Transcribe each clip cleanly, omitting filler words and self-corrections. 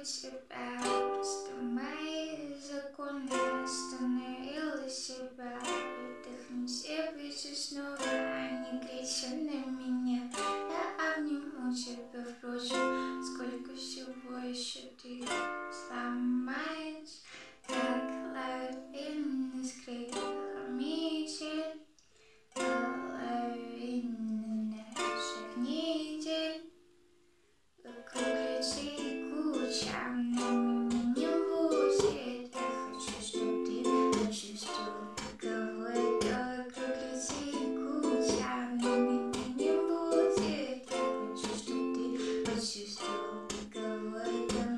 тебя, просто мои законы остановила себя. Выдохни все пути снова, не кричи на меня. Я обниму тебя, впрочем, сколько всего еще ты сломаешь, как лавинный скрип метель, половина наших недель. Вокруг людей куча, но меня не будет. Я хочу, чтобы ты почувствовал, каково это. Вокруг людей куча, но меня не будет. Я хочу, чтобы ты почувствовал, каково это.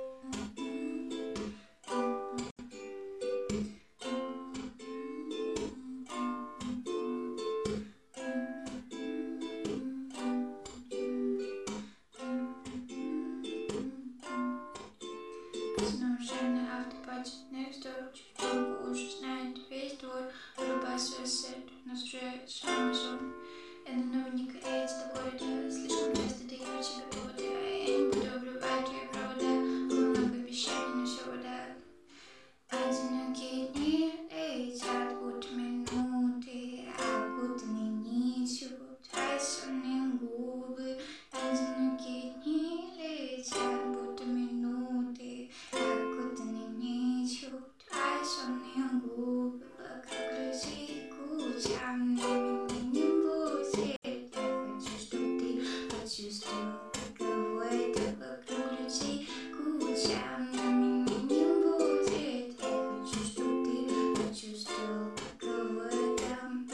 Уже на автопате next door, чуть позже уже знает весь двор. Вырубай свой свет, у нас уже самый сон. Я на новый не корейец, такой это слишком часто даю тебе поводы. Я не буду обрывать твои провода, много обещаний, но все вода. Одинокие дни летят, будто минуты, окутанные нитью твои сонные губы. Одинокие дни летят, будто минуты, окутанные нитью твои сонные губы. Вокруг людей куча, но меня не будет. Я хочу, чтобы ты почувствовал, каково это. Вокруг людей куча, но меня не будет. Я хочу, чтобы ты почувствовал, каково это.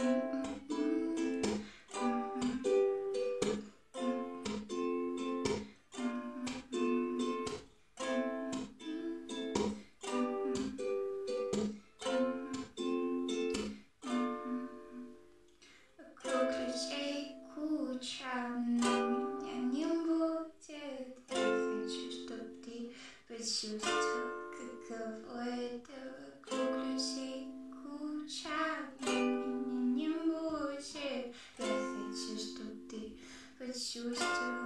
Вокруг людей куча, но меня не будет. Я хочу, чтобы ты почувствовал, каково это. Вокруг людей куча, но меня не будет. Я хочу, чтобы ты почувствовал.